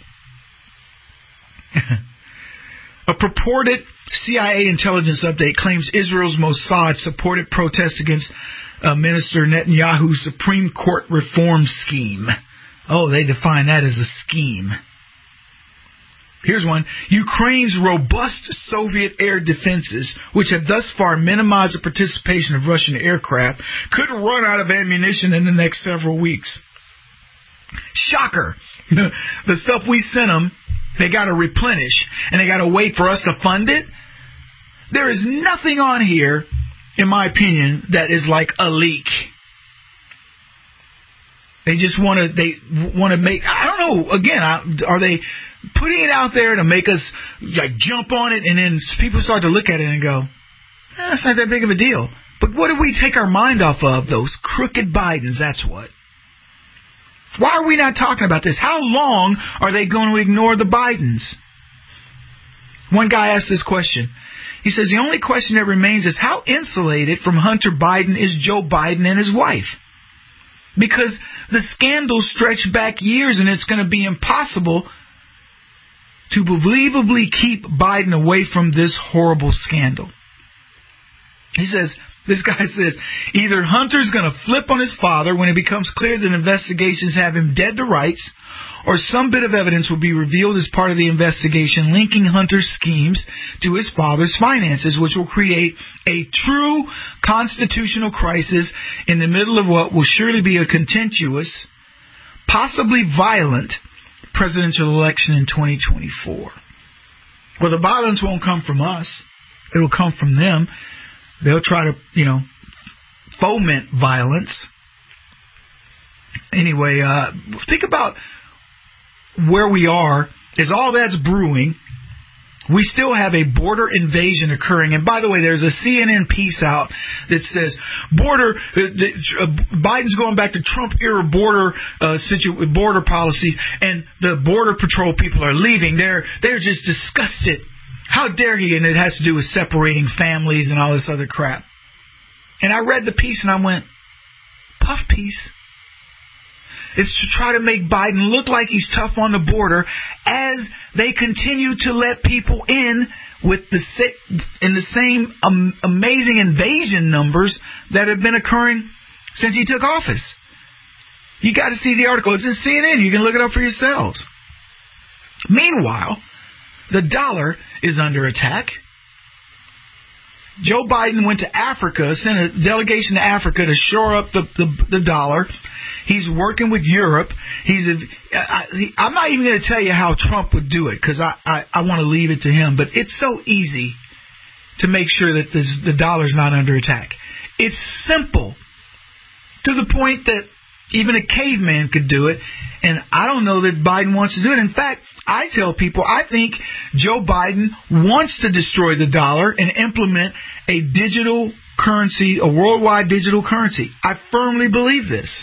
S4: A purported C I A intelligence update claims Israel's Mossad supported protests against uh, Minister Netanyahu's Supreme Court reform scheme. Oh, they define that as a scheme. Here's one. Ukraine's robust Soviet air defenses, which have thus far minimized the participation of Russian aircraft, could run out of ammunition in the next several weeks. Shocker. The stuff we sent them, they got to replenish, and they got to wait for us to fund it. There is nothing on here, in my opinion, that is like a leak. They just want to. They want to make. I don't know. Again, are they putting it out there to make us like jump on it, and then people start to look at it and go, eh, "That's not that big of a deal." But what do we take our mind off of? Those crooked Bidens. That's what. Why are we not talking about this? How long are they going to ignore the Bidens? One guy asked this question. He says the only question that remains is how insulated from Hunter Biden is Joe Biden and his wife? Because the scandals stretch back years, and it's going to be impossible to believably keep Biden away from this horrible scandal. He says, this guy says, either Hunter's going to flip on his father when it becomes clear that investigations have him dead to rights, or some bit of evidence will be revealed as part of the investigation linking Hunter's schemes to his father's finances, which will create a true constitutional crisis in the middle of what will surely be a contentious, possibly violent, presidential election in twenty twenty-four. Well, the violence won't come from us. It will come from them. They'll try to, you know, foment violence. Anyway, uh, think about where we are. As all that's brewing, we still have a border invasion occurring. And by the way, there's a C N N piece out that says border uh, uh, Biden's going back to Trump era border uh, situ- border policies, and the border patrol people are leaving. They're they're just disgusted. How dare he? And it has to do with separating families and all this other crap. And I read the piece and I went, puff piece. It's to try to make Biden look like he's tough on the border as they continue to let people in with the in the same um, amazing invasion numbers that have been occurring since he took office. You got to see the article. It's in C N N. You can look it up for yourselves. Meanwhile, the dollar is under attack. Joe Biden went to Africa, sent a delegation to Africa to shore up the, the, the dollar. He's working with Europe. He's a, I, he, I'm not even going to tell you how Trump would do it because I, I, I want to leave it to him. But it's so easy to make sure that this, the dollar's not under attack. It's simple to the point that even a caveman could do it. And I don't know that Biden wants to do it. In fact, I tell people I think Joe Biden wants to destroy the dollar and implement a digital currency, a worldwide digital currency. I firmly believe this.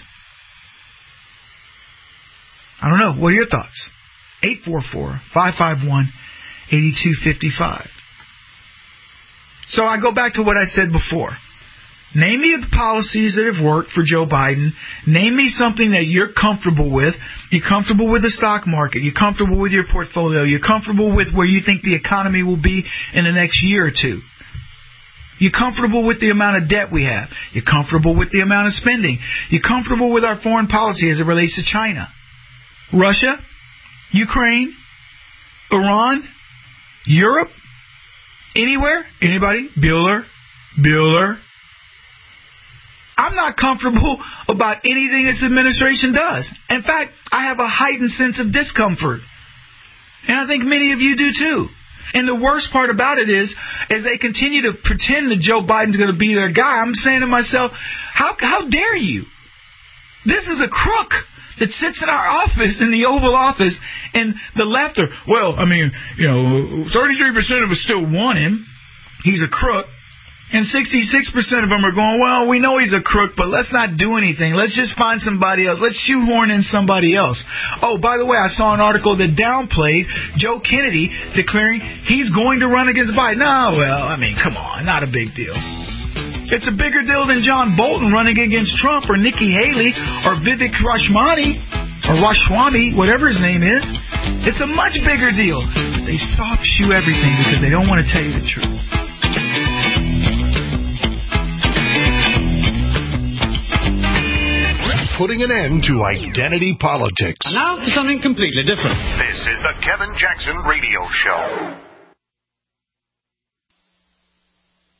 S4: I don't know. What are your thoughts? eight four four, five five one, eight two five five. So I go back to what I said before. Name me the policies that have worked for Joe Biden. Name me something that you're comfortable with. You're comfortable with the stock market. You're comfortable with your portfolio. You're comfortable with where you think the economy will be in the next year or two. You're comfortable with the amount of debt we have. You're comfortable with the amount of spending. You're comfortable with our foreign policy as it relates to China, Russia, Ukraine, Iran, Europe, anywhere? Anybody? Bueller? Bueller? I'm not comfortable about anything this administration does. In fact, I have a heightened sense of discomfort. And I think many of you do too. And the worst part about it is, as they continue to pretend that Joe Biden's going to be their guy, I'm saying to myself, how how dare you? This is a crook that sits in our office, in the Oval Office, and the left are, well, I mean, you know, thirty-three percent of us still want him. He's a crook. And sixty-six percent of them are going, well, we know he's a crook, but let's not do anything. Let's just find somebody else. Let's shoehorn in somebody else. Oh, by the way, I saw an article that downplayed Joe Kennedy declaring he's going to run against Biden. No, well, I mean, come on, not a big deal. It's a bigger deal than John Bolton running against Trump or Nikki Haley or Vivek Ramaswamy or Ramaswamy, whatever his name is. It's a much bigger deal. They soft shoe everything because they don't want to tell you the truth.
S1: Putting an end to identity politics.
S7: And now for something completely different.
S2: This is the Kevin Jackson Radio Show.